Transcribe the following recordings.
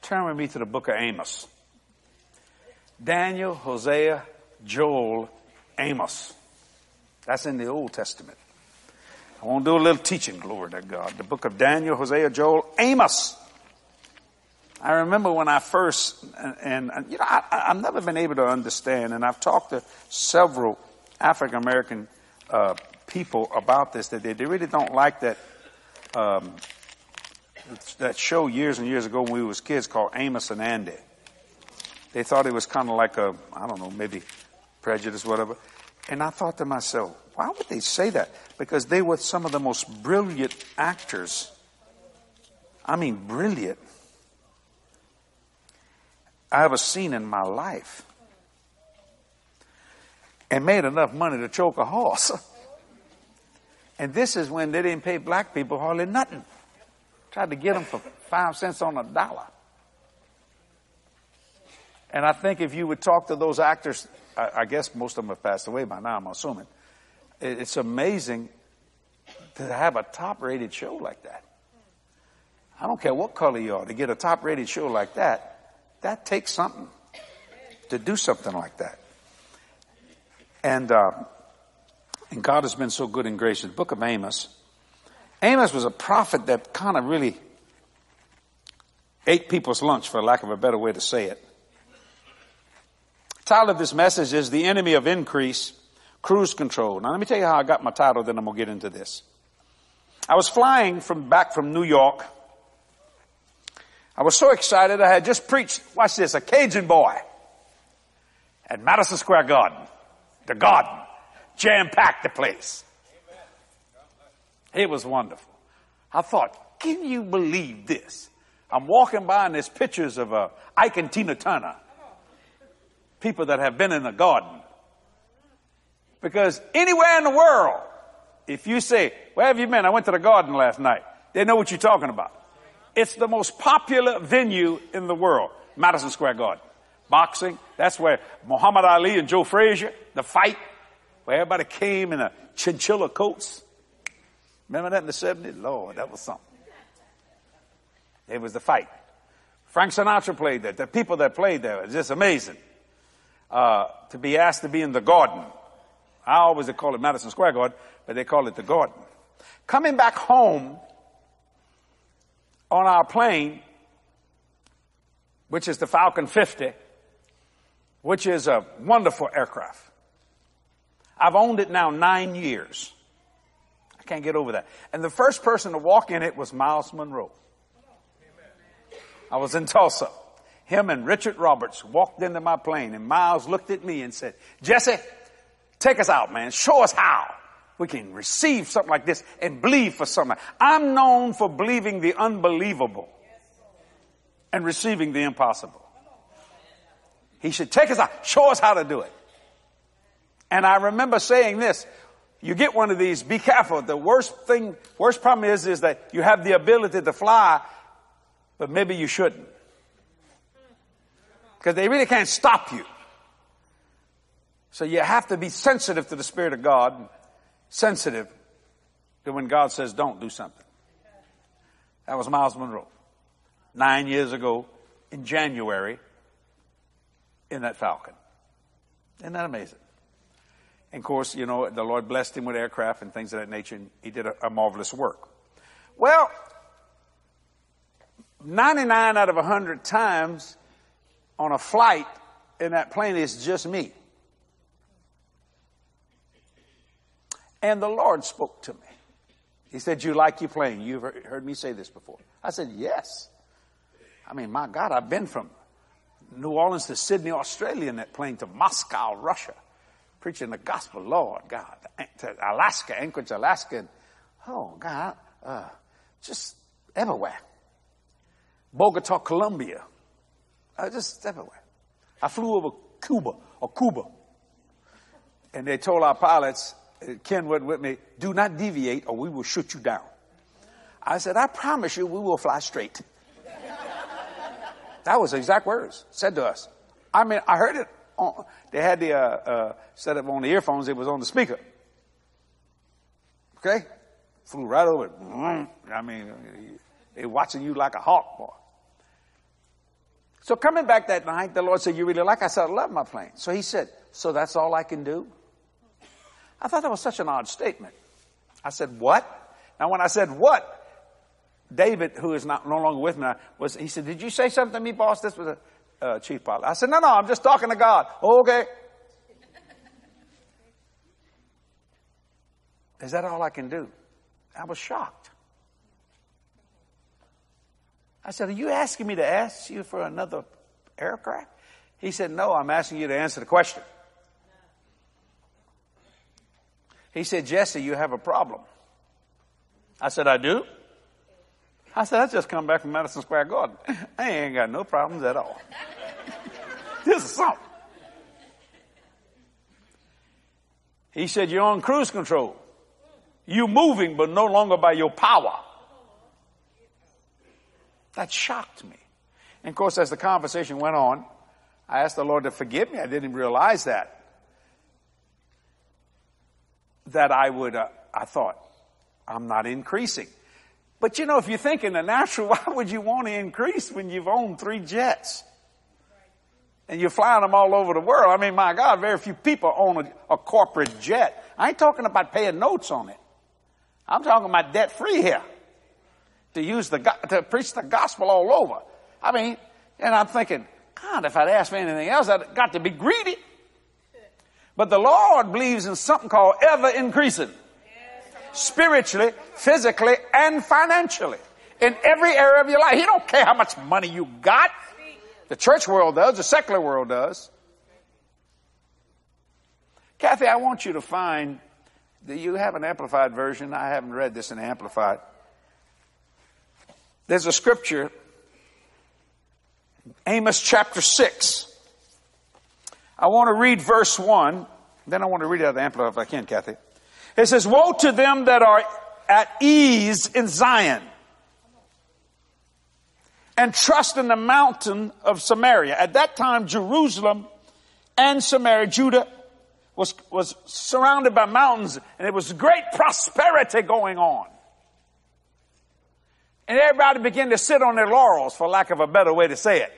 Turn with me to the book of Amos. Daniel, Hosea, Joel, Amos. That's in the Old Testament. I want to do a little teaching, glory to God. The book of Daniel, Hosea, Joel, Amos. I remember when I first, I've never been able to understand, and I've talked to several African American people about this, that they really don't like that show years and years ago when we was kids called Amos and Andy. They thought it was kind of like maybe prejudice, whatever. And I thought to myself, why would they say that? Because they were some of the most brilliant actors. I mean, brilliant. I ever seen in my life. And made enough money to choke a horse. And this is when they didn't pay black people hardly nothing. Tried to get them for 5 cents on a dollar. And I think if you would talk to those actors, I guess most of them have passed away by now, I'm assuming. It's amazing to have a top-rated show like that. I don't care what color you are, to get a top-rated show like that, that takes something to do something like that. And God has been so good and gracious. Book of Amos. Amos was a prophet that kind of really ate people's lunch, for lack of a better way to say it. The title of this message is The Enemy of Increase, Cruise Control. Now let me tell you how I got my title, then I'm going to get into this. I was flying back from New York. I was so excited I had just preached, watch this, a Cajun boy at Madison Square Garden. The garden. Jam-packed the place. It was wonderful. I thought, can you believe this? I'm walking by and there's pictures of Ike and Tina Turner. People that have been in the garden. Because anywhere in the world, if you say, where have you been? I went to the garden last night. They know what you're talking about. It's the most popular venue in the world. Madison Square Garden. Boxing. That's where Muhammad Ali and Joe Frazier, the fight, where everybody came in a chinchilla coats. Remember that in the 70s? Lord, that was something. It was the fight. Frank Sinatra played there. The people that played there, it's just amazing. To be asked to be in the garden. I always call it Madison Square Garden, but they call it the garden. Coming back home on our plane, which is the Falcon 50, which is a wonderful aircraft. I've owned it now 9 years. I can't get over that. And the first person to walk in it was Miles Monroe. I was in Tulsa. Him and Richard Roberts walked into my plane, and Miles looked at me and said, Jesse, take us out, man. Show us how we can receive something like this and believe for something. I'm known for believing the unbelievable and receiving the impossible. He should take us out, show us how to do it. And I remember saying this, you get one of these, be careful. The worst problem is that you have the ability to fly, but maybe you shouldn't. Because they really can't stop you. So you have to be sensitive to the Spirit of God, sensitive to when God says don't do something. That was Miles Monroe. 9 years ago in January in that Falcon. Isn't that amazing? And of course, you know, the Lord blessed him with aircraft and things of that nature, and he did a marvelous work. Well, 99 out of 100 times on a flight in that plane, it's just me. And the Lord spoke to me. He said, you like your plane? You've heard me say this before. I said, yes. I mean, my God, I've been from New Orleans to Sydney, Australia in that plane, to Moscow, Russia, preaching the gospel, Lord God, to Alaska, Anchorage, Alaska. And, oh, God, just everywhere. Bogota, Colombia. Just everywhere. I flew over Cuba. And they told our pilots, Ken went with me, do not deviate or we will shoot you down. I said, I promise you we will fly straight. That was the exact words said to us. I mean, I heard it. They had the set up on the earphones. It was on the speaker. Okay? Flew right over it. I mean, they're watching you like a hawk, boy. So coming back that night, the Lord said, you really like? I said, I love my plane. So he said, so that's all I can do? I thought that was such an odd statement. I said, what? Now when I said what, David, who is no longer with me, he said, did you say something to me, boss? This was a chief pilot. I said, no, I'm just talking to God. Oh, okay. Is that all I can do? I was shocked. I said, are you asking me to ask you for another aircraft? He said, no, I'm asking you to answer the question. He said, Jesse, you have a problem. I said, I do? I said, I just come back from Madison Square Garden. I ain't got no problems at all. This is something. He said, you're on cruise control. You're moving, but no longer by your power. That shocked me. And of course, as the conversation went on, I asked the Lord to forgive me. I didn't realize that I thought, I'm not increasing. But you know, if you think in the natural, why would you want to increase when you've owned 3 jets? And you're flying them all over the world. I mean, my God, very few people own a corporate jet. I ain't talking about paying notes on it. I'm talking about debt free here. To preach the gospel all over. I mean, and I'm thinking, God, if I'd asked for anything else, I'd got to be greedy. But the Lord believes in something called ever increasing. Spiritually, physically, and financially. In every area of your life. He don't care how much money you got. The church world does. The secular world does. Kathy, I want you to find that you have an amplified version. I haven't read this in amplified. There's a scripture, Amos chapter 6. I want to read verse 1. Then I want to read it out of the amplified if I can, Kathy. It says, woe to them that are at ease in Zion and trust in the mountain of Samaria. At that time, Jerusalem and Samaria, Judah, was surrounded by mountains, and it was great prosperity going on. And everybody began to sit on their laurels, for lack of a better way to say it.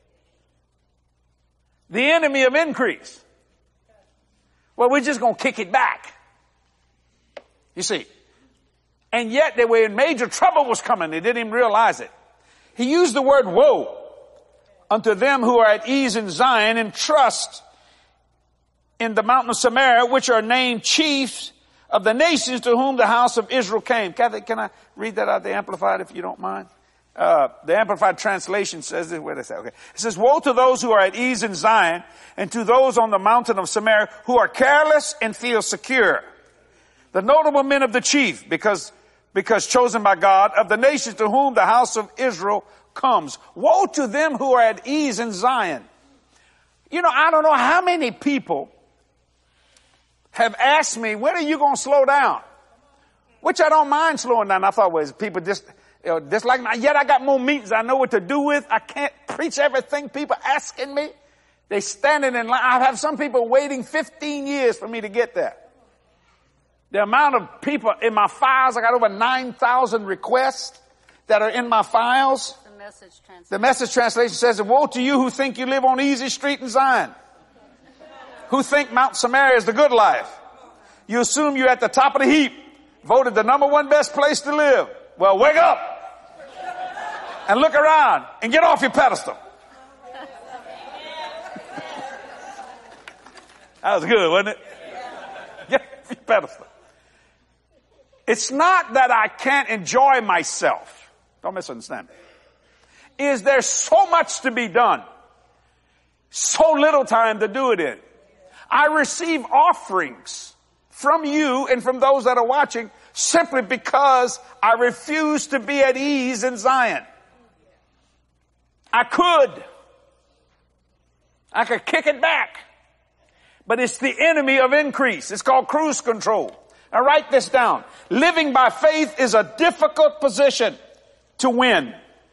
The enemy of increase. Well, we're just going to kick it back. You see. And yet they were in major trouble was coming. They didn't even realize it. He used the word woe unto them who are at ease in Zion and trust in the mountain of Samaria, which are named chiefs of the nations to whom the house of Israel came. Kathy, can I read that out of the Amplified if you don't mind? The Amplified translation says this. Where does that? Okay. It says, woe to those who are at ease in Zion and to those on the mountain of Samaria who are careless and feel secure. The notable men of the chief, because chosen by God, of the nations to whom the house of Israel comes. Woe to them who are at ease in Zion. You know, I don't know how many people have asked me, when are you going to slow down? Which I don't mind slowing down. I thought, well, people just like me. Yet I got more meetings I know what to do with. I can't preach everything. People asking me. They standing in line. I have some people waiting 15 years for me to get there. The amount of people in my files, I got over 9,000 requests that are in my files. The Message translation says, woe to you who think you live on easy street in Zion. Who think Mount Samaria is the good life. You assume you're at the top of the heap. Voted the #1 best place to live. Well, wake up and look around and get off your pedestal. That was good, wasn't it? Get off your pedestal. It's not that I can't enjoy myself. Don't misunderstand me. Is there so much to be done? So little time to do it in. I receive offerings from you and from those that are watching simply because I refuse to be at ease in Zion. I could kick it back. But it's the enemy of increase. It's called cruise control. Now write this down. Living by faith is a difficult position to win.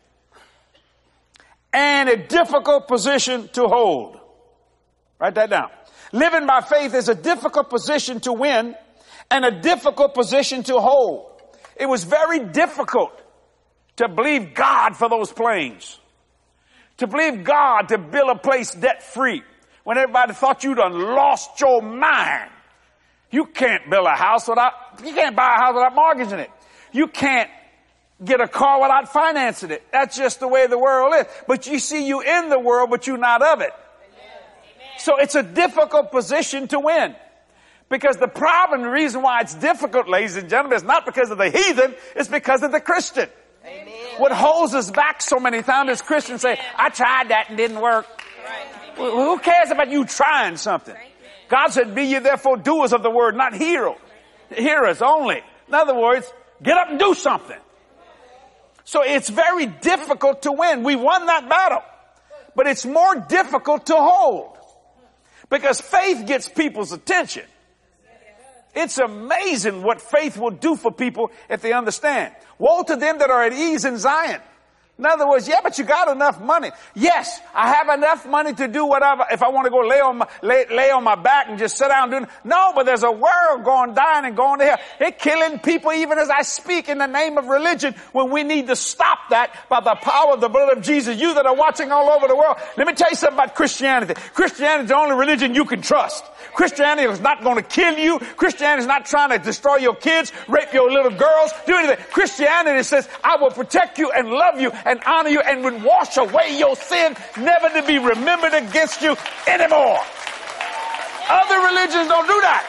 And a difficult position to hold. Write that down. Living by faith is a difficult position to win and a difficult position to hold. It was very difficult to believe God for those planes. To believe God to build a place debt-free when everybody thought you'd done lost your mind. You can't build a house you can't buy a house without mortgaging it. You can't get a car without financing it. That's just the way the world is. But you see, you in the world, but you're not of it. So it's a difficult position to win. Because the problem, the reason why it's difficult, ladies and gentlemen, is not because of the heathen, it's because of the Christian. Amen. What holds us back so many times is Christians say, I tried that and didn't work. Well, who cares about you trying something? God said, be ye therefore doers of the word, not hearers only. In other words, get up and do something. So it's very difficult to win. We won that battle. But it's more difficult to hold. Because faith gets people's attention. It's amazing what faith will do for people if they understand. Woe to them that are at ease in Zion. In other words, yeah, but you got enough money. Yes, I have enough money to do whatever. If I want to go lay on my back and just sit down and do it. No, but there's a world going down and going to hell. They're killing people even as I speak in the name of religion when we need to stop that by the power of the blood of Jesus. You that are watching all over the world, let me tell you something about Christianity. Christianity is the only religion you can trust. Christianity is not going to kill you. Christianity is not trying to destroy your kids, rape your little girls, do anything. Christianity says, I will protect you and love you and honor you and will wash away your sin, never to be remembered against you anymore. Other religions don't do that.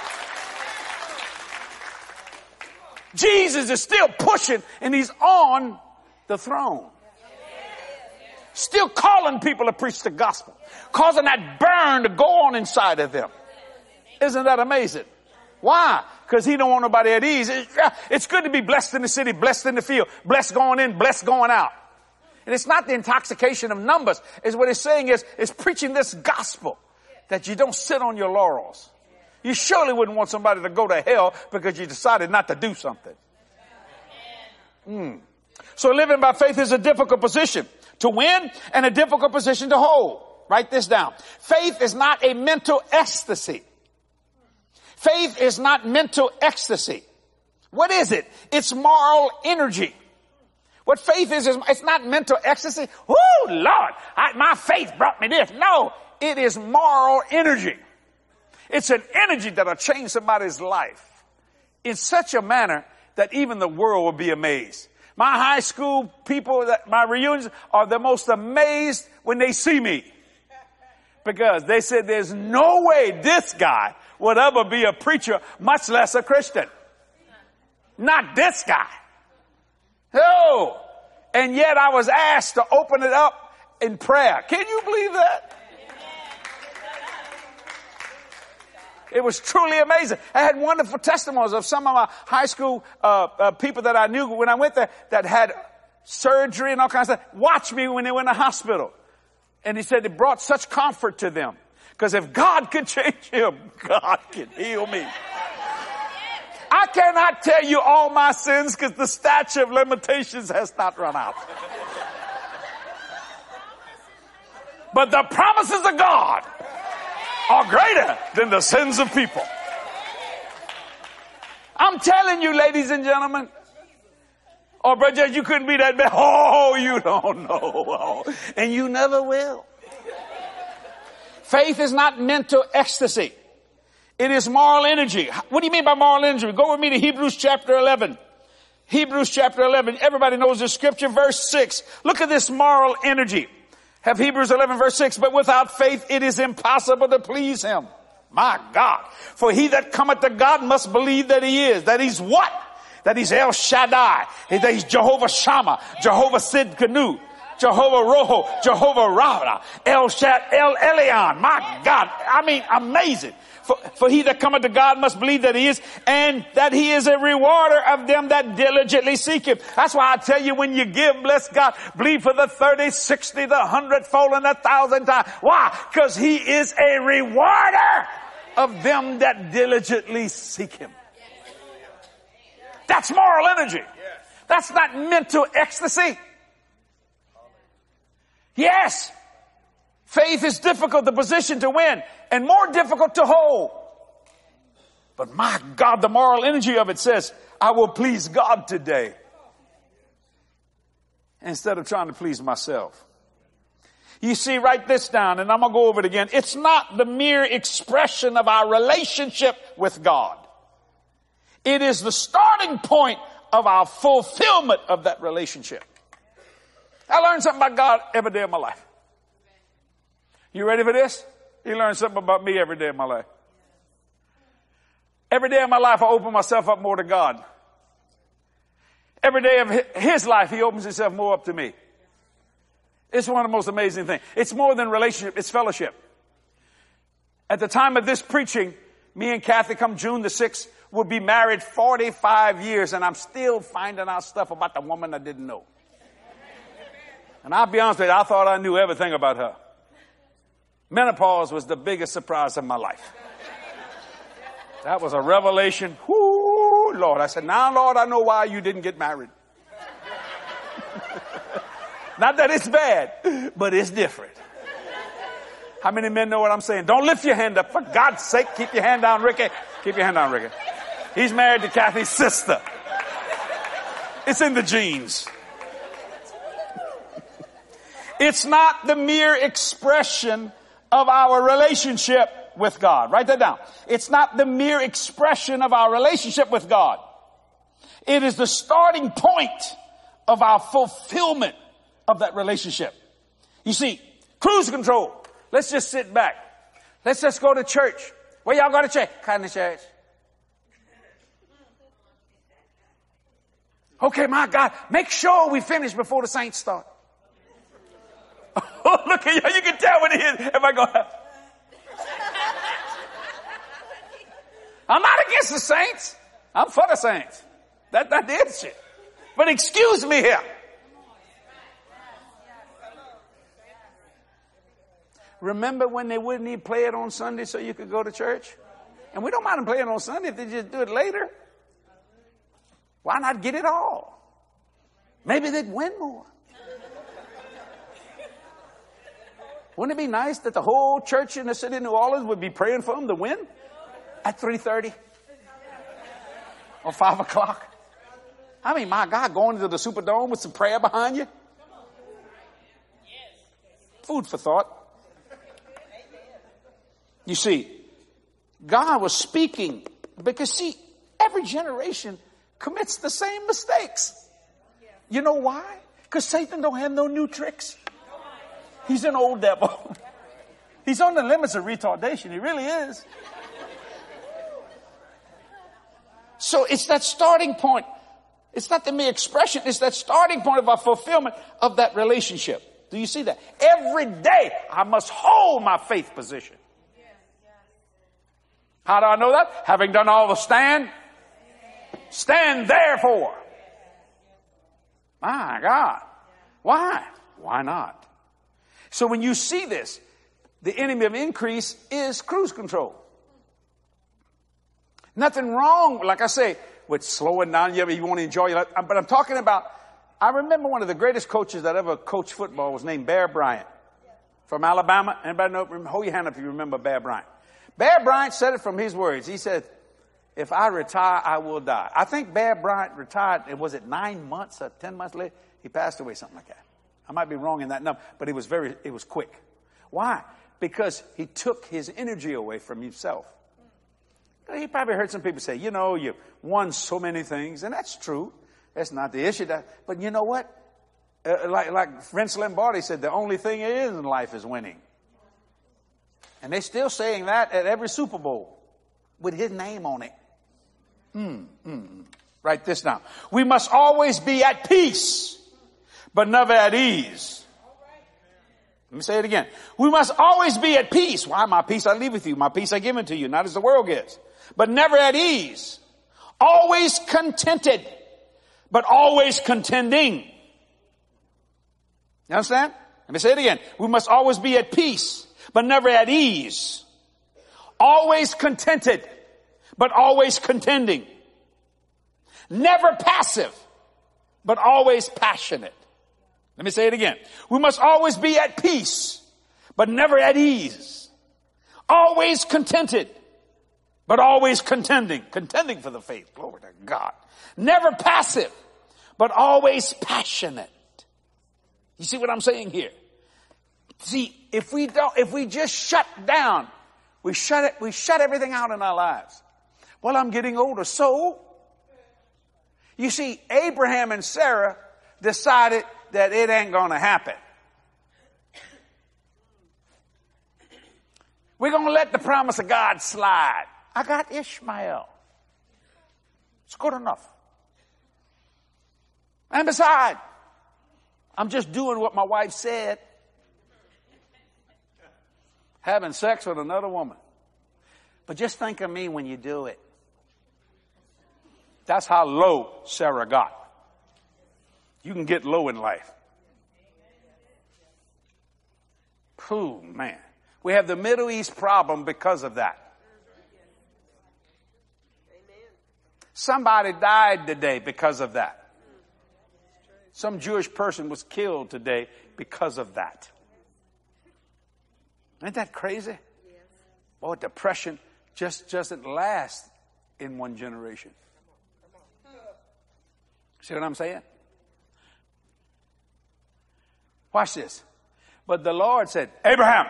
Jesus is still pushing and he's on the throne. Still calling people to preach the gospel. Causing that burn to go on inside of them. Isn't that amazing? Why? Because he don't want nobody at ease. It's good to be blessed in the city, blessed in the field, blessed going in, blessed going out. And it's not the intoxication of numbers. Is what it's saying is preaching this gospel that you don't sit on your laurels. You surely wouldn't want somebody to go to hell because you decided not to do something. So living by faith is a difficult position to win and a difficult position to hold. Write this down. Faith is not a mental ecstasy. Faith is not mental ecstasy. What is it? It's moral energy. What faith is it's not mental ecstasy. Woo, Lord, my faith brought me this. No, it is moral energy. It's an energy that'll change somebody's life in such a manner that even the world will be amazed. My high school people, my reunions are the most amazed when they see me. Because they said there's no way this guy would ever be a preacher, much less a Christian. Not this guy. No. And yet I was asked to open it up in prayer. Can you believe that? It was truly amazing. I had wonderful testimonies of some of my high school people that I knew when I went there that had surgery and all kinds of stuff. Watch me when they were in the hospital. And he said it brought such comfort to them. Because if God could change him, God can heal me. I cannot tell you all my sins because the statute of limitations has not run out. But the promises of God are greater than the sins of people. I'm telling you, ladies and gentlemen. Oh, brother, you couldn't be that bad. Oh, you don't know. Oh, and you never will. Faith is not mental ecstasy. It is moral energy. What do you mean by moral energy? Go with me to Hebrews chapter 11. Hebrews chapter 11. Everybody knows the scripture, verse 6. Look at this moral energy. Have Hebrews 11 verse 6. But without faith it is impossible to please him. My God. For he that cometh to God must believe that he is. That he's what? That he's El Shaddai. That he's Jehovah Shammah. Jehovah Sidkenu. Jehovah Roho. Jehovah Rapha. El Elyon. My God. I mean, amazing. For he that cometh to God must believe that he is, and that he is a rewarder of them that diligently seek him. That's why I tell you, when you give, bless God, believe for the 30, 60, the 100-fold and 1,000 times. Why? Because he is a rewarder of them that diligently seek him. That's moral energy. That's not mental ecstasy. Yes. Faith is difficult, the position to win, and more difficult to hold. But my God, the moral energy of it says, I will please God today, instead of trying to please myself. You see, write this down, and I'm going to go over it again. It's not the mere expression of our relationship with God. It is the starting point of our fulfillment of that relationship. I learned something about God every day of my life. You ready for this? You learn something about me every day of my life. Every day of my life, I open myself up more to God. Every day of his life, he opens himself more up to me. It's one of the most amazing things. It's more than relationship, it's fellowship. At the time of this preaching, me and Kathy, come June the 6th, will be married 45 years, and I'm still finding out stuff about the woman I didn't know. And I'll be honest with you, I thought I knew everything about her. Menopause was the biggest surprise of my life. That was a revelation. Whoo, Lord. I said, now, Lord, I know why you didn't get married. Not that it's bad, but it's different. How many men know what I'm saying? Don't lift your hand up. For God's sake, keep your hand down, Ricky. Keep your hand down, Ricky. He's married to Kathy's sister. It's in the genes. It's not the mere expression of our relationship with God. Write that down. It's not the mere expression of our relationship with God. It is the starting point of our fulfillment of that relationship. You see, cruise control. Let's just sit back. Let's just go to church. Where y'all go to church? Kind of church. Okay, my God, make sure we finish before the saints start. Oh, look at you. You can tell when he is. If I go, I'm not against the saints. I'm for the saints. That is shit. But excuse me here. Remember when they wouldn't even play it on Sunday so you could go to church? And we don't mind them playing on Sunday if they just do it later. Why not get it all? Maybe they'd win more. Wouldn't it be nice that the whole church in the city of New Orleans would be praying for them to win at 3:30 or 5 o'clock? I mean, my God, going to the Superdome with some prayer behind you. Food for thought. You see, God was speaking because, see, every generation commits the same mistakes. You know why? Because Satan don't have no new tricks. He's an old devil. He's on the limits of retardation. He really is. So it's that starting point. It's not the mere expression. It's that starting point of our fulfillment of that relationship. Do you see that? Every day I must hold my faith position. How do I know that? Having done all the stand therefore. My God. Why? Why not? So when you see this, the enemy of increase is cruise control. Nothing wrong, like I say, with slowing down. You want to enjoy your life. But I'm talking about, I remember one of the greatest coaches that ever coached football was named Bear Bryant from Alabama. Anybody know? Hold your hand up if you remember Bear Bryant. Bear Bryant said it from his words. He said, if I retire, I will die. I think Bear Bryant retired, was it 9 months or 10 months later? He passed away, something like that. I might be wrong in that number, but it was quick. Why? Because he took his energy away from himself. He probably heard some people say, you know, you won so many things, and that's true. That's not the issue. But you know what? Like Vince Lombardi said, the only thing there is in life is winning. And they're still saying that at every Super Bowl with his name on it. Write this down. We must always be at peace, but never at ease. Let me say it again. We must always be at peace. Why? My peace I leave with you. My peace I give unto you, not as the world gives. But never at ease. Always contented, but always contending. You understand? Let me say it again. We must always be at peace, but never at ease. Always contented, but always contending. Never passive, but always passionate. Let me say it again. We must always be at peace, but never at ease. Always contented, but always contending. Contending for the faith. Glory to God. Never passive, but always passionate. You see what I'm saying here? See, if we just shut down, we shut everything out in our lives. Well, I'm getting older. So, you see, Abraham and Sarah decided that it ain't going to happen. We're going to let the promise of God slide. I got Ishmael. It's good enough. And besides, I'm just doing what my wife said. Having sex with another woman. But just think of me when you do it. That's how low Sarah got. You can get low in life. Pooh, man. We have the Middle East problem because of that. Somebody died today because of that. Some Jewish person was killed today because of that. Isn't that crazy? Oh, depression just doesn't last in one generation. See what I'm saying? Watch this. But the Lord said, Abraham.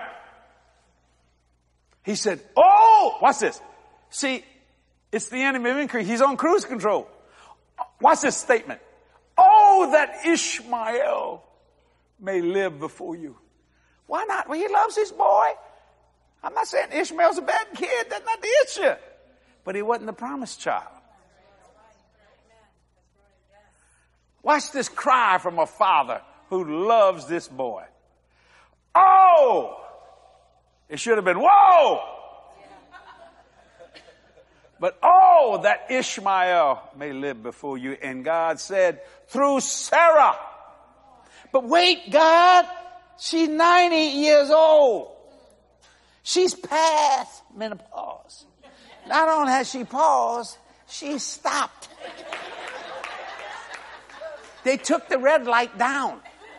He said, oh, watch this. See, it's the enemy of increase. He's on cruise control. Watch this statement. Oh, that Ishmael may live before you. Why not? Well, he loves his boy. I'm not saying Ishmael's a bad kid. That's not the issue. But he wasn't the promised child. Watch this cry from a father who loves this boy. Oh! It should have been, whoa! But oh, that Ishmael may live before you. And God said, through Sarah. But wait, God, she's 90 years old. She's past menopause. Not only has she paused, she stopped. They took the red light down.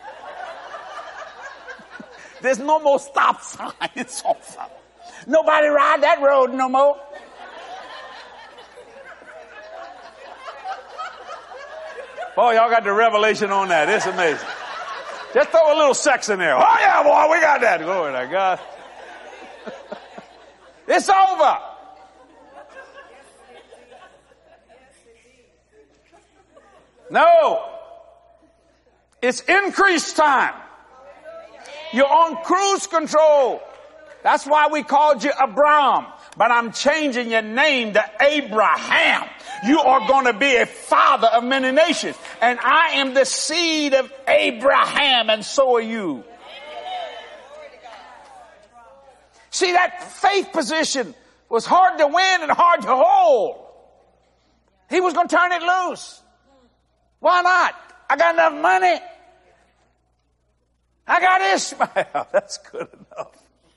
There's no more stop sign. It's over. Nobody ride that road no more. Boy, y'all got the revelation on that. It's amazing. Just throw a little sex in there. Oh yeah, boy, we got that. Glory to God. It's over. No. It's increase time. You're on cruise control. That's why we called you Abram. But I'm changing your name to Abraham. You are going to be a father of many nations. And I am the seed of Abraham, and so are you. See, that faith position was hard to win and hard to hold. He was going to turn it loose. Why not? I got enough money. I got Ishmael. That's good enough.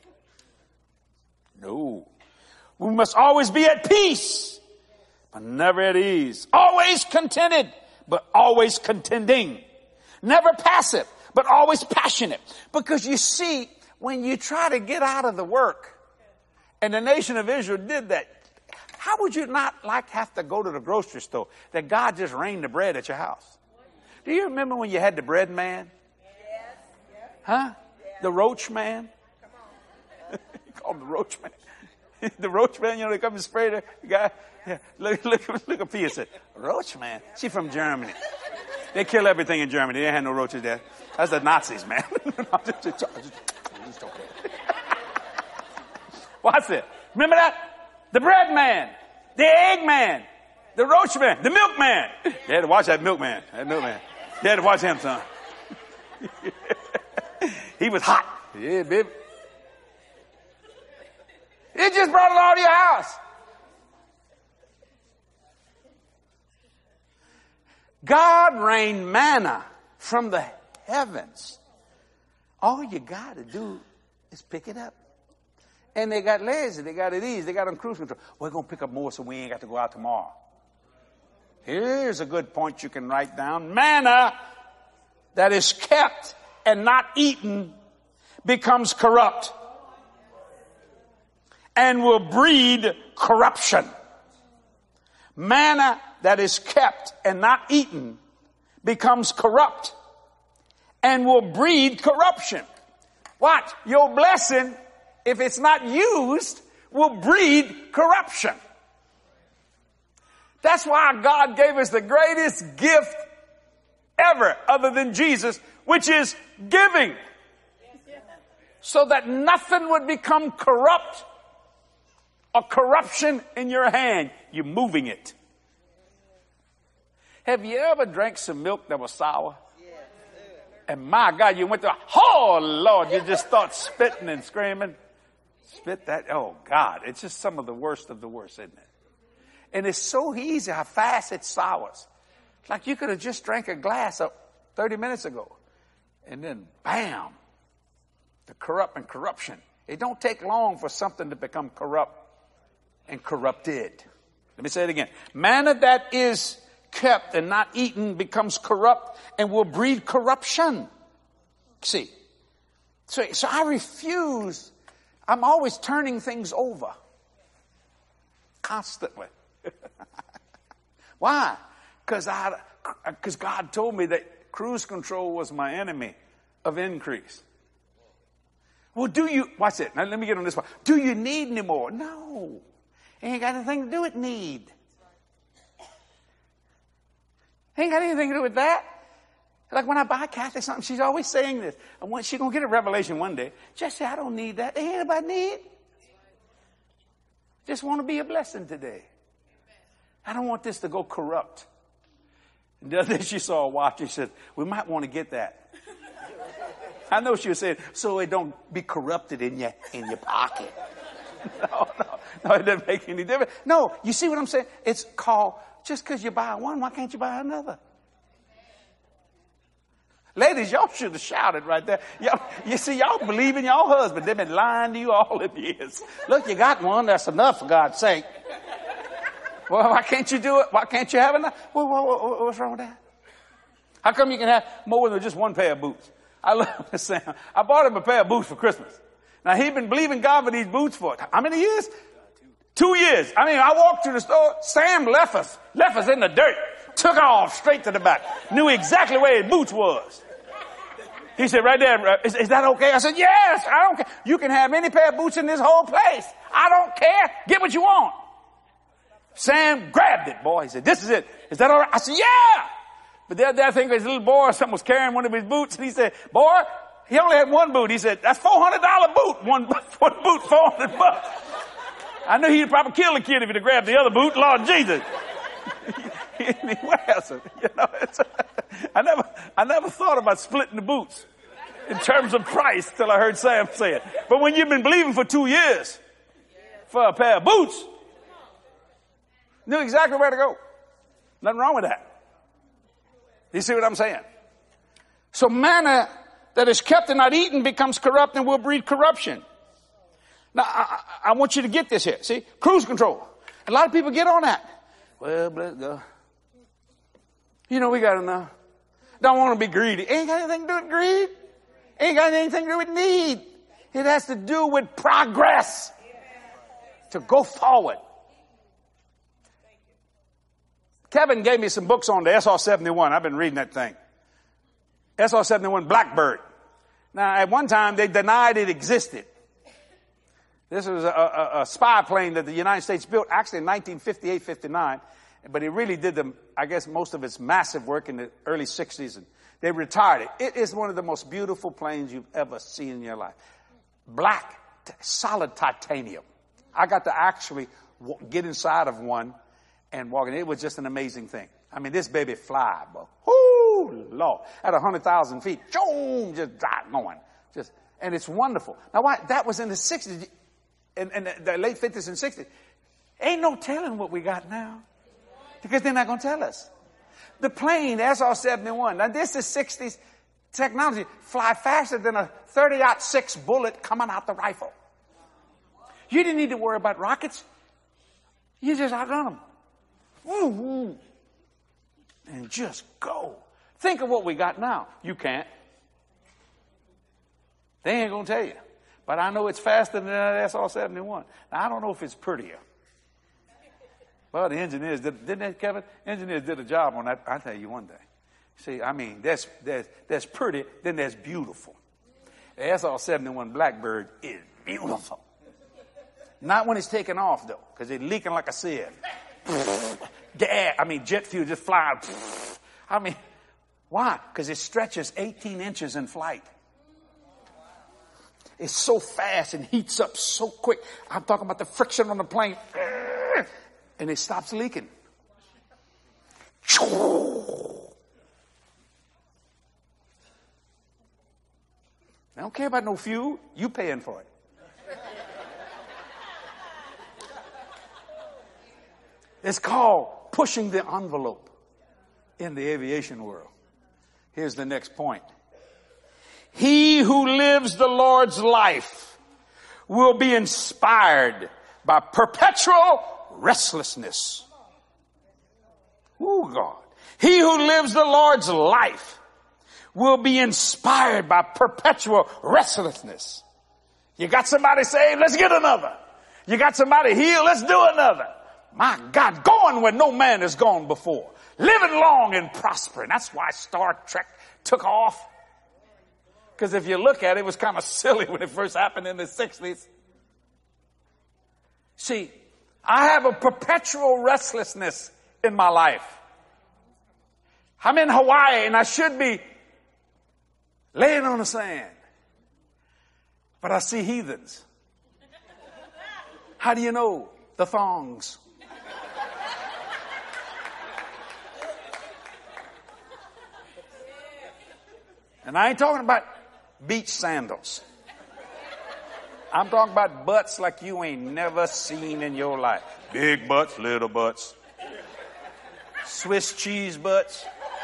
No. We must always be at peace, but never at ease. Always contented, but always contending. Never passive, but always passionate. Because you see, when you try to get out of the work, and the nation of Israel did that, how would you not have to go to the grocery store that God just rained the bread at your house? Do you remember when you had the bread man? Huh? The roach man? You call him the roach man. The roach man, they come and spray the guy. Yeah, look at Pia said, roach man? She from Germany. They kill everything in Germany. They didn't have no roaches there. That's the Nazis, man. What's it? Remember that? The bread man, the egg man, the roach man, the milk man. You had to watch that milkman. You had to watch him, son. He was hot. Yeah, baby. It just brought it all to your house. God rained manna from the heavens. All you got to do is pick it up. And they got lazy. They got it easy. They got on cruise control. We're going to pick up more so we ain't got to go out tomorrow. Here's a good point you can write down. Manna that is kept and not eaten becomes corrupt and will breed corruption. Manna that is kept and not eaten becomes corrupt and will breed corruption. Watch, your blessing, if it's not used, will breed corruption. That's why God gave us the greatest gift ever other than Jesus, which is giving. So that nothing would become corrupt or corruption in your hand. You're moving it. Have you ever drank some milk that was sour? And my God, you went to, oh Lord, you just start spitting and screaming. Spit that, oh God, it's just some of the worst, isn't it? And it's so easy how fast it sours. It's like you could have just drank a glass up 30 minutes ago. And then bam, the corruption. It don't take long for something to become corrupt and corrupted. Let me say it again. Manna that is kept and not eaten becomes corrupt and will breed corruption. See, so I refuse. I'm always turning things over. Constantly. Why? Because God told me that cruise control was my enemy of increase. Well, watch it. Now let me get on this one. Do you need any more? No. It ain't got anything to do with need. Ain't got anything to do with that. Like when I buy Kathy something, she's always saying this. And she's going to get a revelation one day. Just say, I don't need that. Ain't anybody need. Just want to be a blessing today. I don't want this to go corrupt. And the other day she saw a watch. She said, we might want to get that. I know she was saying, so it don't be corrupted in your pocket. No, it doesn't make any difference. No, you see what I'm saying? It's called, just because you buy one, why can't you buy another? Ladies, y'all should have shouted right there. You see, y'all believe in y'all husband. They've been lying to you all the years. Look, you got one. That's enough, for God's sake. Well, why can't you do it? Why can't you have enough? What's wrong with that? How come you can have more than just one pair of boots? I love Sam. I bought him a pair of boots for Christmas. Now, he'd been believing God for these boots for how many years? 2 years. I mean, I walked to the store. Sam left us in the dirt. Took off straight to the back. Knew exactly where his boots was. He said, right there, is that okay? I said, yes, I don't care. You can have any pair of boots in this whole place. I don't care. Get what you want. Sam grabbed it, boy. He said, this is it. Is that all right? I said, yeah. But the other day, I think his little boy or something was carrying one of his boots. And he said, boy, he only had one boot. He said, that's $400 boot. One boot, $400. I knew he'd probably kill the kid if he'd have grabbed the other boot. Lord Jesus. He wears it. You know, I never thought about splitting the boots in terms of price till I heard Sam say it. But when you've been believing for 2 years for a pair of boots, knew exactly where to go. Nothing wrong with that. You see what I'm saying? So manna that is kept and not eaten becomes corrupt and will breed corruption. Now, I want you to get this here. See, cruise control. A lot of people get on that. Well, bless God. You know, we got enough. Don't want to be greedy. Ain't got anything to do with greed. Ain't got anything to do with need. It has to do with progress. To go forward. Kevin gave me some books on the SR-71. I've been reading that thing. SR-71 Blackbird. Now, at one time, they denied it existed. This was a spy plane that the United States built actually in 1958-59. But it really did most of its massive work in the early 60s. And they retired it. It is one of the most beautiful planes you've ever seen in your life. Black, solid titanium. I got to actually get inside of one and walk in. It was just an amazing thing. I mean, this baby fly, bro. Whoo, Lord. At 100,000 feet, boom, just going. And it's wonderful. Now, why? That was in the 60s, and the late 50s and 60s. Ain't no telling what we got now. Because they're not going to tell us. The plane, the SR-71, now this is 60s technology, fly faster than a 30-06 bullet coming out the rifle. You didn't need to worry about rockets. You just outrun them. Woo-hoo. And just go. Think of what we got now. You can't. They ain't going to tell you. But I know it's faster than that SR-71. Now, I don't know if it's prettier. Well, the engineers didn't they, Kevin? Engineers did a job on that. I'll tell you one day. See, I mean, there's pretty, then there's beautiful. The SR-71 Blackbird is beautiful. Not when it's taking off, though, because it's leaking like a sieve. Jet fuel just flying. Why? Because it stretches 18 inches in flight. It's so fast and heats up so quick. I'm talking about the friction on the plane. And it stops leaking. I don't care about no fuel. You paying for it. It's called pushing the envelope in the aviation world. Here's the next point. He who lives the Lord's life will be inspired by perpetual restlessness. Oh, God. He who lives the Lord's life will be inspired by perpetual restlessness. You got somebody saved? Let's get another. You got somebody healed? Let's do another. My God, going where no man has gone before. Living long and prospering. That's why Star Trek took off. Because if you look at it, it was kind of silly when it first happened in the 60s. See, I have a perpetual restlessness in my life. I'm in Hawaii and I should be laying on the sand. But I see heathens. How do you know? The thongs. And I ain't talking about beach sandals. I'm talking about butts like you ain't never seen in your life. Big butts, little butts. Swiss cheese butts.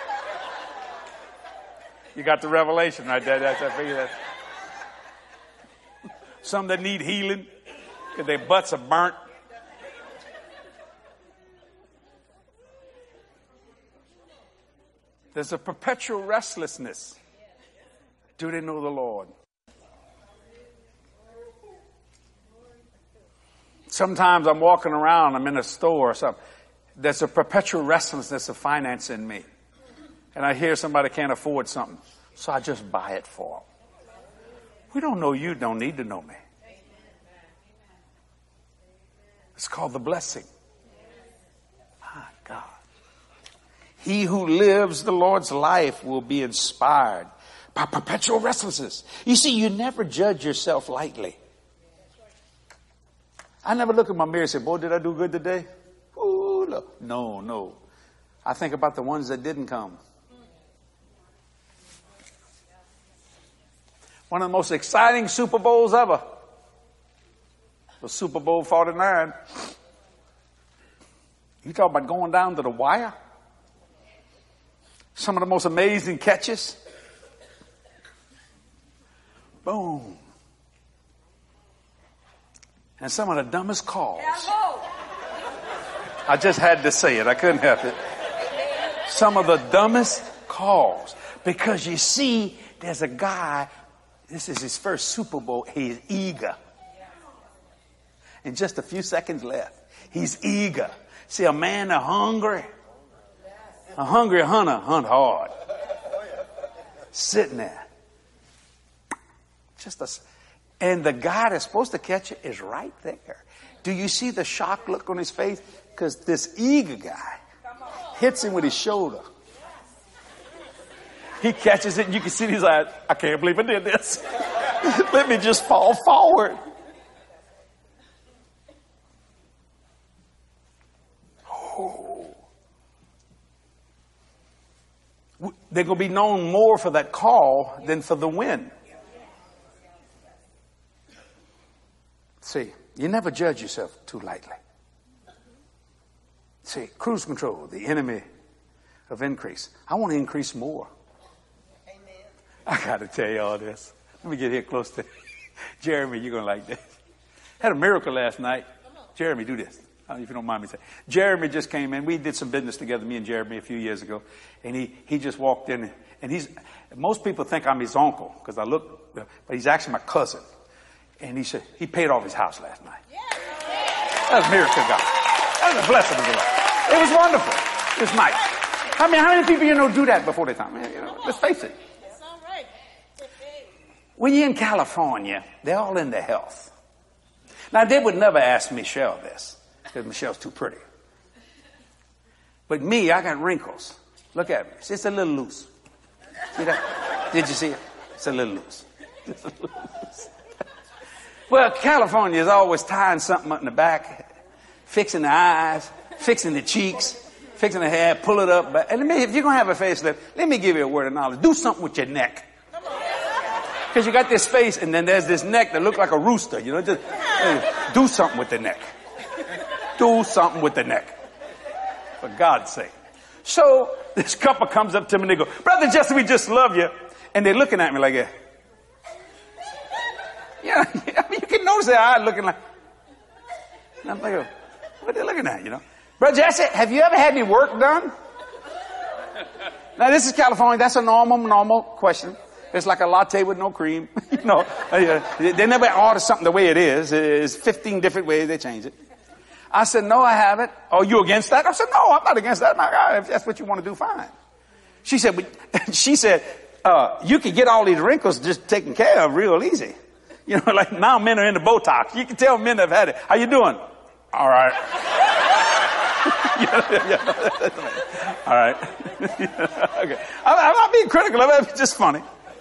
You got the revelation right there. I figure that. Some that need healing because their butts are burnt. There's a perpetual restlessness. Do they know the Lord? Sometimes I'm walking around, I'm in a store or something. There's a perpetual restlessness of finance in me. And I hear somebody can't afford something. So I just buy it for them. We don't know you, don't need to know me. It's called the blessing. My God. He who lives the Lord's life will be inspired by perpetual restlessness. You see, you never judge yourself lightly. I never look in my mirror and say, boy, did I do good today? Ooh, look. No. I think about the ones that didn't come. One of the most exciting Super Bowls ever was Super Bowl 49. You talk about going down to the wire. Some of the most amazing catches. Boom. And some of the dumbest calls. I just had to say it. I couldn't help it. Some of the dumbest calls. Because you see, there's a guy, this is his first Super Bowl. He's eager. And just a few seconds left. He's eager. See, a man that's hungry. A hungry hunter hunt hard. Sitting there. And the guy that's supposed to catch it is right there. Do you see the shock look on his face? Because this eager guy hits him with his shoulder. He catches it and you can see his eyes. I can't believe I did this. Let me just fall forward. Oh. They're going to be known more for that call than for the win. See, you never judge yourself too lightly. See, cruise control, the enemy of increase. I want to increase more. Amen. I got to tell you all this. Let me get here close to Jeremy. You're going to like this. Had a miracle last night. Jeremy, do this. If you don't mind me saying. Jeremy just came in. We did some business together, me and Jeremy, a few years ago. And he just walked in. And most people think I'm his uncle because I look, but he's actually my cousin. And he said, he paid off his house last night. That was a miracle of God. That was a blessing of the Lord. It was wonderful. It was nice. How many people do that before they time? Let's face it. It's all right. when you're in California, they're all into health. Now, they would never ask Michelle this, because Michelle's too pretty. But me, I got wrinkles. Look at me. It's a little loose. See that? Did you see it? It's a little loose. It's a little loose. Well, California is always tying something up in the back, fixing the eyes, fixing the cheeks, fixing the hair, pull it up. And if you're going to have a facelift, let me give you a word of knowledge. Do something with your neck. Because you got this face, and then there's this neck that looks like a rooster. You know, just do something with the neck. Do something with the neck. For God's sake. So this couple comes up to me and they go, Brother Jesse, we just love you. And they're looking at me like that. Yeah, I mean, you can notice their eyes looking like. And I'm like, what are they looking at, you know? Brother Jesse, have you ever had any work done? Now, this is California. That's a normal question. It's like a latte with no cream. You know, they never order something the way it is. There's 15 different ways they change it. I said, no, I haven't. Oh, you against that? I said, no, I'm not against that. If that's what you want to do, fine. She said, you can get all these wrinkles just taken care of real easy. You know, like now men are into Botox. You can tell men have had it. How you doing? All right. All right. Okay. I'm not being critical of it. It's just funny.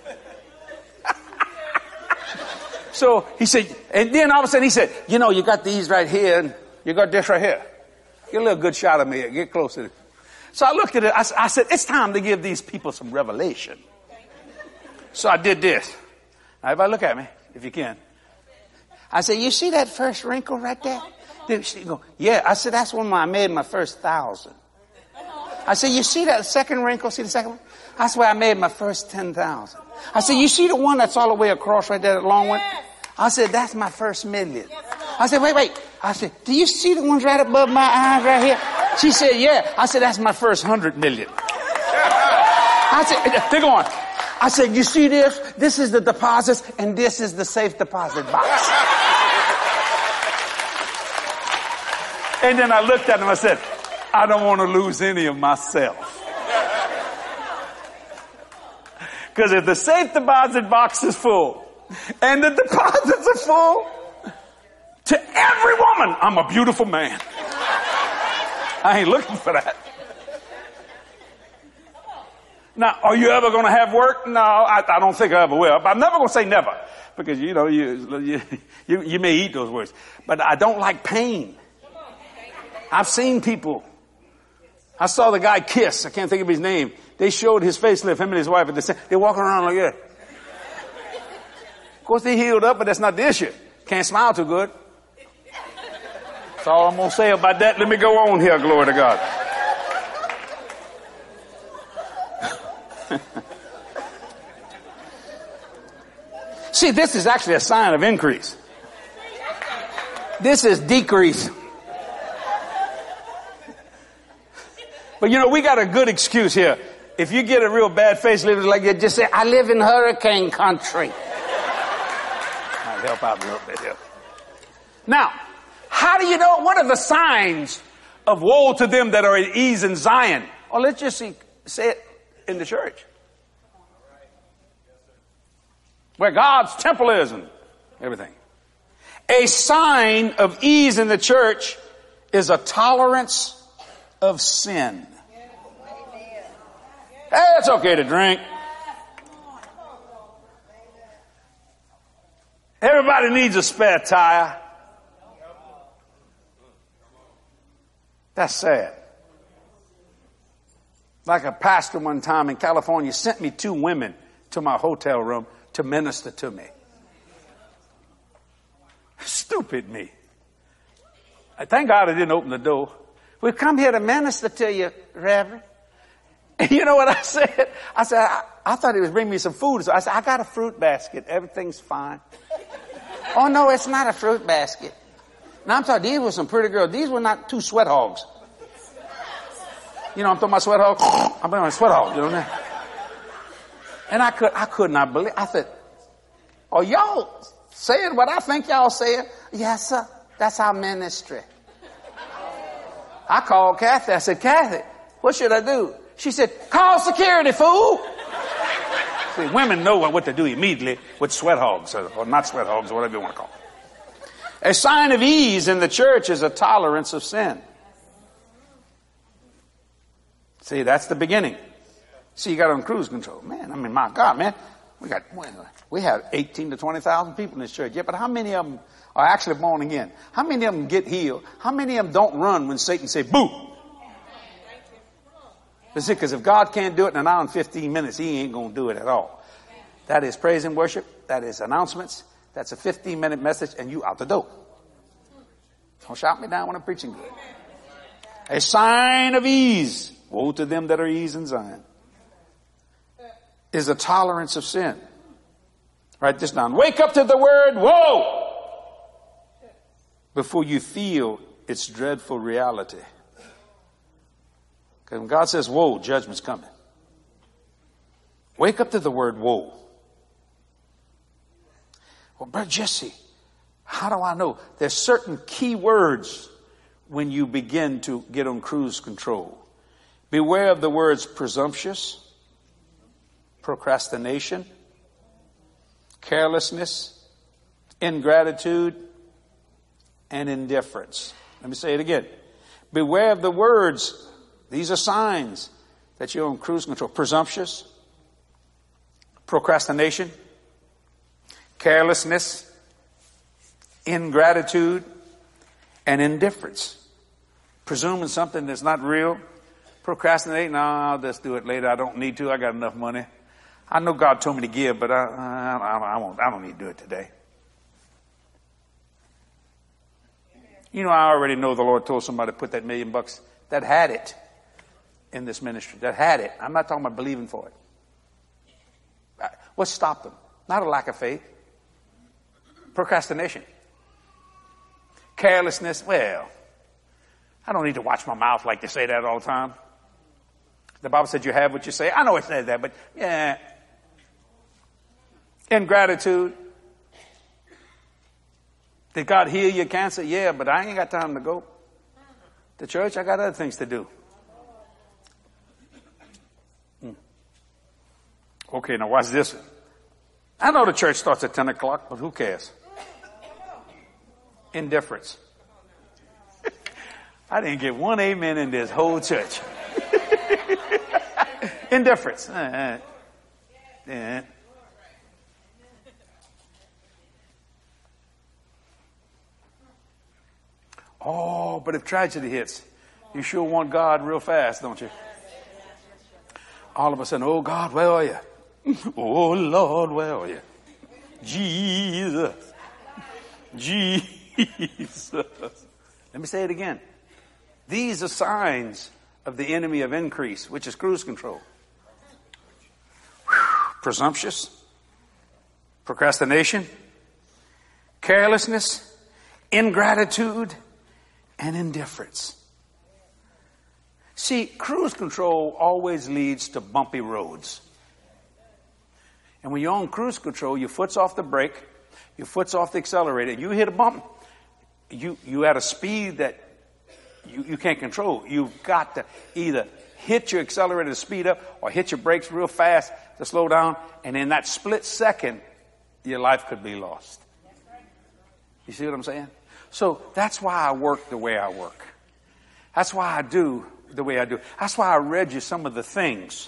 So he said, and then all of a sudden he said, you know, you got these right here and you got this right here. Get a little good shot of me. Get closer. So I looked at it. I said, it's time to give these people some revelation. So I did this. Now, everybody look at me, if you can. I said, you see that first wrinkle right there? She go, yeah. I said, that's when I made my first 1,000. I said, you see that second wrinkle? See the second one? That's where I made my first 10,000. I said, you see the one that's all the way across right there, that long one? I said, that's my first million. I said, wait. I said, do you see the ones right above my eyes right here? She said, yeah. I said, that's my first 100 million. I said, they're going. I said, you see this? This is the deposits and this is the safe deposit box. And then I looked at him. I said, I don't want to lose any of myself. Because if the safe deposit box is full and the deposits are full, to every woman, I'm a beautiful man. I ain't looking for that. Now, are you ever going to have work? No, I don't think I ever will. But I'm never going to say never. Because, you know, you may eat those words. But I don't like pain. I've seen people. I saw the guy Kiss. I can't think of his name. They showed his facelift, him and his wife. They're walking around like that. Of course, they healed up, but that's not the issue. Can't smile too good. That's all I'm going to say about that. Let me go on here. Glory to God. See, this is actually a sign of increase. This is decrease. But you know, we got a good excuse here. If you get a real bad facelift like that, just say, I live in hurricane country. Might help out a little bit here. Now, how do you know? What are the signs of woe to them that are at ease in Zion? Or let's just say it in the church. Where God's temple is and everything. A sign of ease in the church is a tolerance of sin. Hey, it's okay to drink. Everybody needs a spare tire. That's sad. Like a pastor one time in California sent me 2 women to my hotel room to minister to me. Stupid me. I thank God I didn't open the door. We've come here to minister to you, Reverend. And you know what I said? I said, I thought he was bringing me some food. So I said, I got a fruit basket. Everything's fine. Oh, no, it's not a fruit basket. Now, I'm talking, these were some pretty girls. These were not 2 sweat hogs. You know, I'm talking about sweat hogs. I'm talking about sweat hogs, you know what I mean? And I could not believe. I said, oh, y'all saying what I think y'all saying? Yes, sir. That's our ministry. I called Kathy. I said, Kathy, what should I do? She said, call security, fool. See, women know what to do immediately with sweat hogs, or not sweat hogs, or whatever you want to call it. A sign of ease in the church is a tolerance of sin. See, that's the beginning. See, you got on cruise control. Man, I mean, my God, man. We have 18 to 20,000 people in this church. Yeah, but how many of them are actually born again? How many of them get healed? How many of them don't run when Satan say, boo? See, because if God can't do it in an hour and 15 minutes, he ain't going to do it at all. That is praise and worship. That is announcements. That's a 15-minute message, and you out the door. Don't shout me down when I'm preaching good. A sign of ease. Woe to them that are ease in Zion. Is a tolerance of sin. Write this down. Wake up to the word, woe, before you feel its dreadful reality. Because when God says woe, judgment's coming. Wake up to the word woe. Well, Brother Jesse, how do I know? There's certain key words when you begin to get on cruise control. Beware of the words presumptuous, procrastination, carelessness, ingratitude, and indifference. Let me say it again. Beware of the words. These are signs that you're on cruise control. Presumptuous, procrastination, carelessness, ingratitude, and indifference. Presuming something that's not real. Procrastinate. No, I'll just do it later. I don't need to. I got enough money. I know God told me to give, but I don't need to do it today. You know, I already know the Lord told somebody to put that $1 million that had it in this ministry. That had it. I'm not talking about believing for it. What stopped them? Not a lack of faith. Procrastination. Carelessness. Well, I don't need to watch my mouth like they say that all the time. The Bible said you have what you say. I know it says that, but yeah. Ingratitude. Did God heal your cancer? Yeah, but I ain't got time to go to church. I got other things to do. Okay, now watch this. I know the church starts at 10 o'clock, but who cares? Indifference. I didn't get one amen in this whole church. Indifference. Oh, but if tragedy hits, you sure want God real fast, don't you? All of a sudden, oh God, where are you? Oh Lord, where are you? Jesus. Jesus. Let me say it again. These are signs of the enemy of increase, which is cruise control. Presumptuous, procrastination, carelessness, ingratitude, and indifference. See, cruise control always leads to bumpy roads. And when you're on cruise control, your foot's off the brake, your foot's off the accelerator, you hit a bump, you at a speed that you can't control. You've got to either hit your accelerator to speed up or hit your brakes real fast to slow down. And in that split second, your life could be lost. You see what I'm saying? So that's why I work the way I work. That's why I do the way I do. That's why I read you some of the things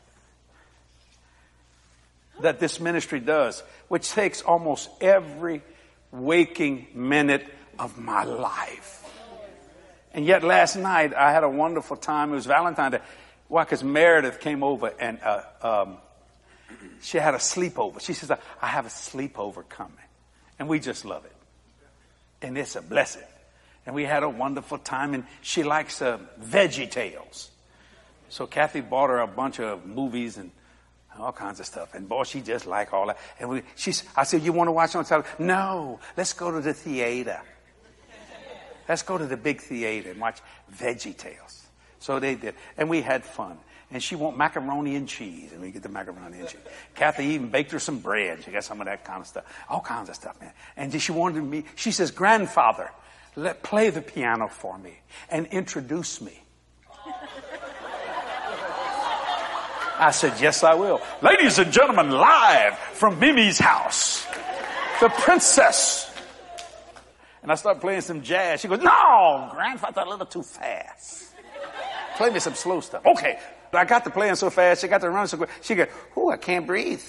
that this ministry does, which takes almost every waking minute of my life. And yet last night I had a wonderful time. It was Valentine's Day. Why? Because Meredith came over and she had a sleepover. She says, I have a sleepover coming. And we just love it. And it's a blessing. And we had a wonderful time. And she likes Veggie Tales. So Kathy bought her a bunch of movies and all kinds of stuff. And boy, she just liked all that. And I said, you want to watch on television? No, let's go to the theater. Let's go to the big theater and watch Veggie Tales. So they did. And we had fun. And she want macaroni and cheese. And we get the macaroni and cheese. Kathy even baked her some bread. She got some of that kind of stuff. All kinds of stuff, man. And she wanted me, she says, grandfather, play the piano for me and introduce me. I said, yes, I will. Ladies and gentlemen, live from Mimi's house, the princess. And I started playing some jazz. She goes, no, grandfather, a little too fast. Play me some slow stuff. Okay. I got to playing so fast. She got to running so quick. She goes, I can't breathe.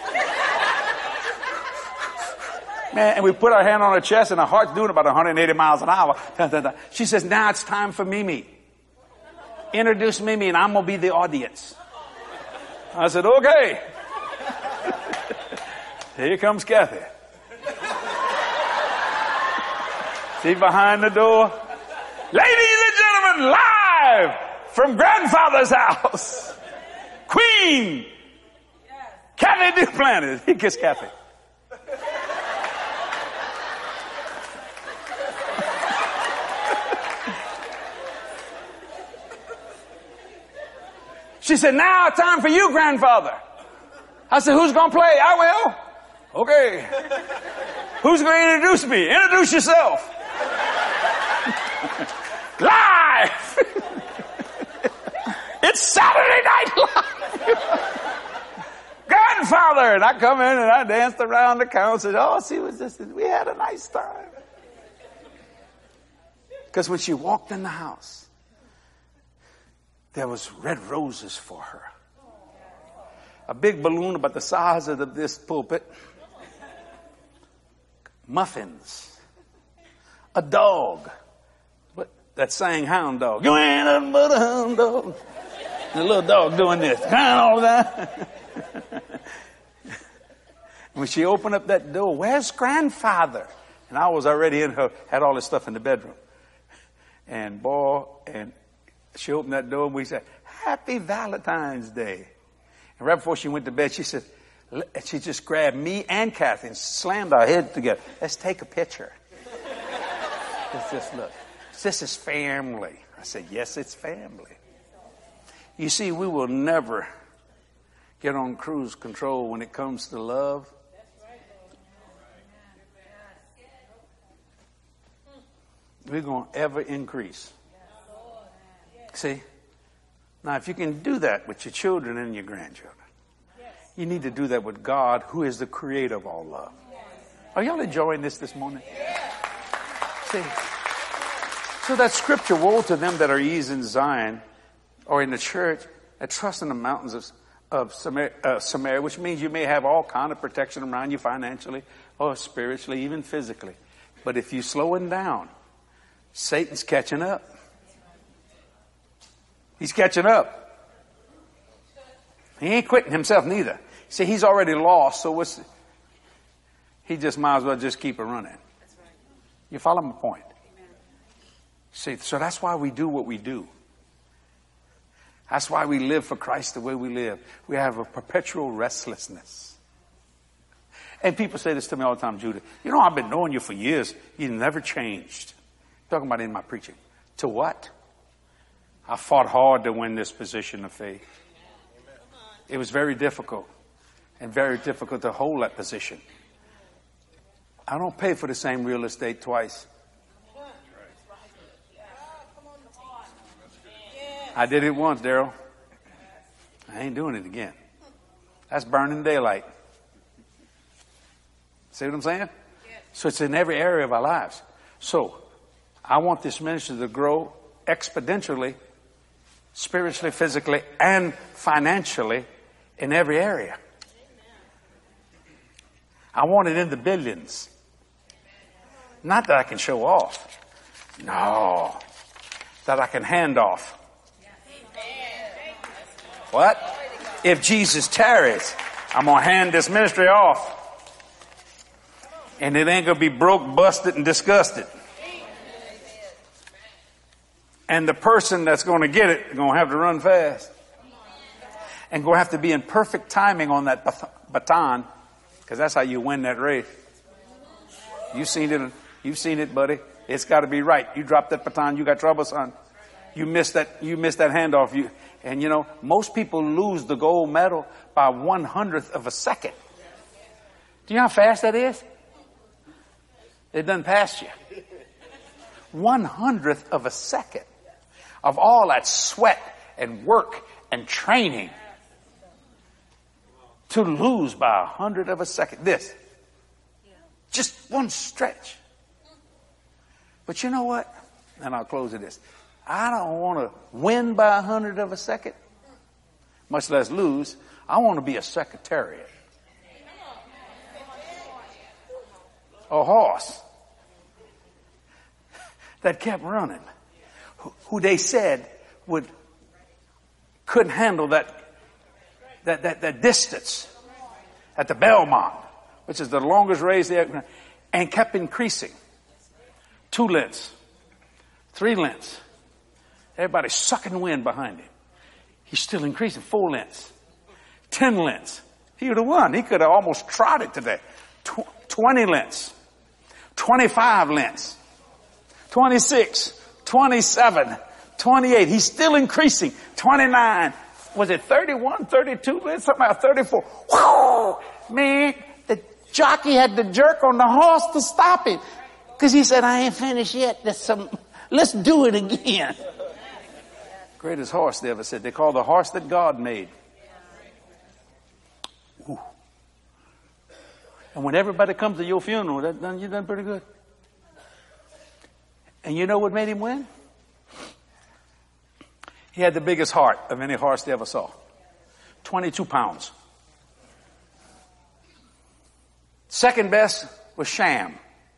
Man, and we put our hand on her chest and her heart's doing about 180 miles an hour. She says, now it's time for Mimi. Introduce Mimi and I'm going to be the audience. I said, okay. Here comes Kathy. See behind the door? Ladies and gentlemen, live from grandfather's house. Queen. Kathy Duplantis. He kissed Kathy. She said, now it's time for you, grandfather. I said, who's going to play? I will. Okay. Who's going to introduce me? Introduce yourself. Live. It's Saturday Night Live. Grandfather. And I come in and I danced around the couch and she was just, we had a nice time. Because when she walked in the house, there was red roses for her. A big balloon about the size of this pulpit. Muffins. A dog. That sang hound dog. You ain't nothing but a hound dog. And the little dog doing this. Crying all the time. When she opened up that door, where's grandfather? And I was already in her, had all this stuff in the bedroom. And she opened that door and we said, Happy Valentine's Day. And right before she went to bed, she said, she just grabbed me and Kathy and slammed our heads together. Let's take a picture. Let's just look. This is family. I said, yes, it's family. You see, we will never get on cruise control when it comes to love. We're going to ever increase. See? Now, if you can do that with your children and your grandchildren, you need to do that with God, who is the creator of all love. Are y'all enjoying this morning? See? So that scripture, woe to them that are eased in Zion or in the church that trust in the mountains of Samaria, which means you may have all kind of protection around you financially or spiritually, even physically. But if you slowing down, Satan's catching up. He's catching up. He ain't quitting himself neither. See, he's already lost, so he just might as well just keep it running. You follow my point? See, so that's why we do what we do. That's why we live for Christ the way we live. We have a perpetual restlessness. And people say this to me all the time, Judah, I've been knowing you for years. You never changed. I'm talking about in my preaching. To what? I fought hard to win this position of faith. It was very difficult and very difficult to hold that position. I don't pay for the same real estate twice. I did it once, Daryl. I ain't doing it again. That's burning daylight. See what I'm saying? So it's in every area of our lives. So I want this ministry to grow exponentially, spiritually, physically, and financially in every area. I want it in the billions. Not that I can show off. No. That I can hand off. What? If Jesus tarries, I'm going to hand this ministry off. And it ain't going to be broke, busted, and disgusted. And the person that's going to get it is going to have to run fast. And going to have to be in perfect timing on that baton. Because that's how you win that race. You've seen it, buddy. It's got to be right. You drop that baton, you got trouble, son. You missed that handoff. And most people lose the gold medal by 1/100th of a second. Do you know how fast that is? It done passed you. 1/100th of a second of all that sweat and work and training. to lose by 100 of a second. This. Just one stretch. But you know what? And I'll close with this. I don't want to win by 100 of a second, much less lose. I want to be a secretariat. A horse that kept running, who they said couldn't handle that distance at the Belmont, which is the longest race there, and kept increasing. 2 lengths, 3 lengths. Everybody sucking wind behind him. He's still increasing. 4 lengths, 10 lengths. He would have won. He could have almost trotted today. 20 lengths, 25 lengths, 26, 27, 28. He's still increasing. 29. Was it 31, 32 lengths? Something like 34. Whoa! Man, the jockey had to jerk on the horse to stop him. Because he said, I ain't finished yet. Let's do it again. Greatest horse they ever said. They call the horse that God made. Ooh. And when everybody comes to your funeral, you done pretty good. And you know what made him win? He had the biggest heart of any horse they ever saw. 22 pounds. Second best was Sham.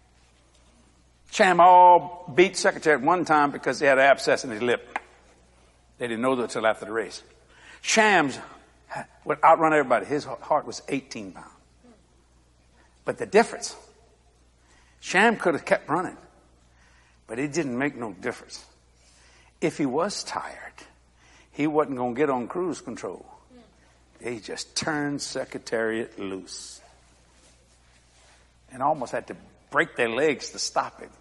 Sham all beat Secretary at one time because he had an abscess in his lip. They didn't know that until after the race. Shams would outrun everybody. His heart was 18 pounds. But the difference, Sham could have kept running, but it didn't make no difference. If he was tired, he wasn't going to get on cruise control. They just turned Secretariat loose and almost had to break their legs to stop him.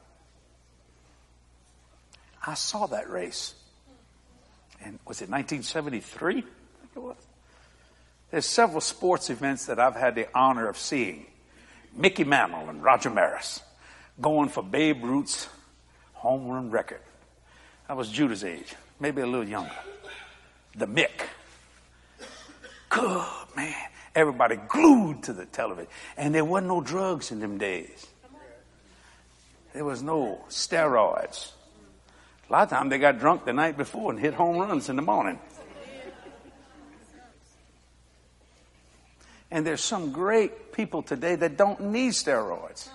I saw that race. And was it 1973? I think it was. There's several sports events that I've had the honor of seeing. Mickey Mantle and Roger Maris going for Babe Ruth's home run record. I was Judah's age, maybe a little younger. The Mick. Good, man. Everybody glued to the television. And there wasn't no drugs in them days. There was no steroids. A lot of times they got drunk the night before and hit home runs in the morning. And there's some great people today that don't need steroids.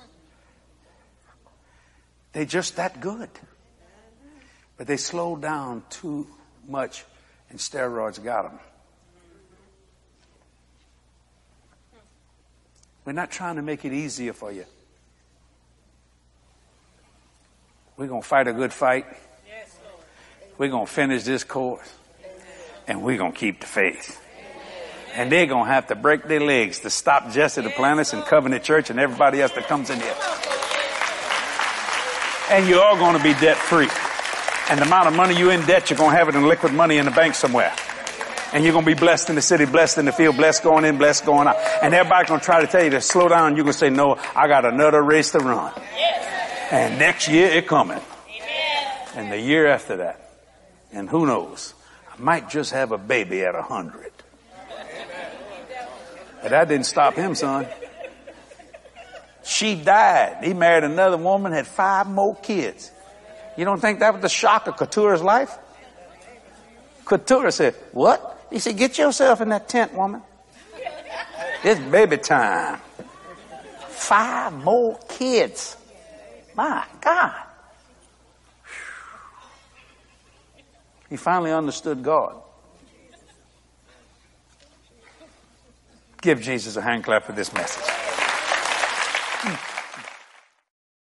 They're just that good. But they slowed down too much and steroids got them. We're not trying to make it easier for you. We're going to fight a good fight. We're going to finish this course. And we're going to keep the faith. And they're going to have to break their legs to stop Jesse Duplantis and Covenant Church and everybody else that comes in here. And you're all going to be debt free. And the amount of money you're in debt, you're going to have it in liquid money in the bank somewhere. And you're going to be blessed in the city, blessed in the field, blessed going in, blessed going out. And everybody's going to try to tell you to slow down. You're going to say, no, I got another race to run. And next year it's coming. And the year after that. And who knows? I might just have a baby at 100. But that didn't stop him, son. She died. He married another woman, had 5 more kids. You don't think that was the shock of Couture's life? Couture said, what? He said, get yourself in that tent, woman. It's baby time. 5 more kids. My God. He finally understood God. Give Jesus a hand clap for this message.